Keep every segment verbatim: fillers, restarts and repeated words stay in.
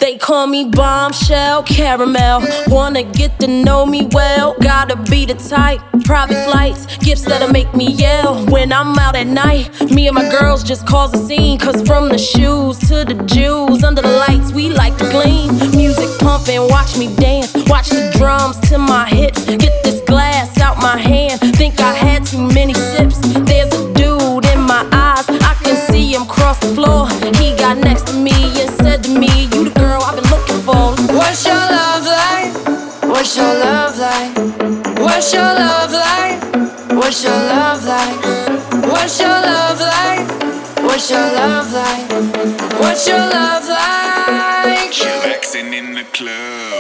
They call me Bombshell Caramel. Wanna get to know me well. Gotta be the type. Private flights, gifts that'll make me yell. When I'm out at night, me and my girls just cause a scene. Cause from the shoes to the jewels, under the lights we like to gleam. Music pumping, watch me dance. Watch the drums to my hips. Get this glass out my hand. Think I had too many sips. There's a dude in my eyes, I can see him cross the floor. He got next to me and said to me, you the girl I've been looking for. What's your love like? What's your love like? What's your love like? What's your love like? What's your love like? What's your love like? What's your love like? Chillaxing in the club.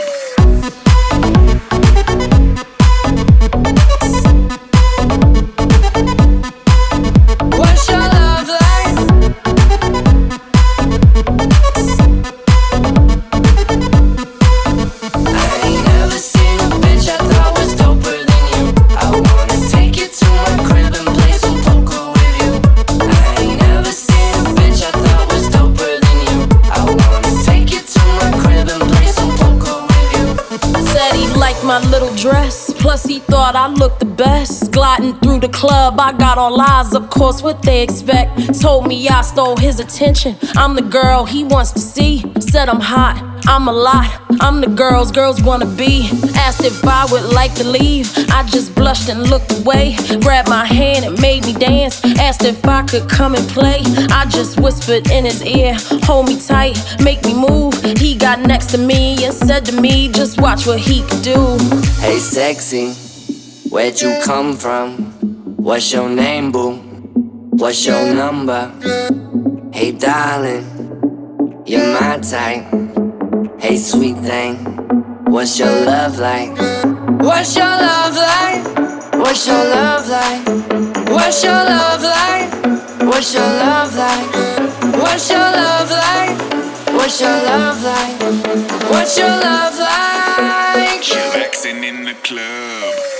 What's your love like? I ain't never seen a bitch I thought was doper than you. I wanna take you to my crib and play some poker with you. I ain't never seen a bitch I thought was doper than you. I wanna take you to my crib and play some poker with you. Said he liked my little dress, plus he thought I looked the best. Gliding through the club, I got all eyes, of course, what they expect. Told me I stole his attention, I'm the girl he wants to see. Said I'm hot, I'm a lot, I'm the girls girls wanna be. Asked if I would like to leave, I just blushed and looked away. Grabbed my hand and made me dance, asked if I could come and play. I just whispered in his ear, hold me tight, make me move. He got next to me and said to me, just watch what he could do. Hey sexy, where'd you come from? What's your name, boo? What's your number? Hey darling, you're my type. Hey sweet thing, what's your love like? What's your love like? What's your love like? What's your love like? What's your love like? What's your love like? What's your love like? What's your love like? Chillaxing in the club.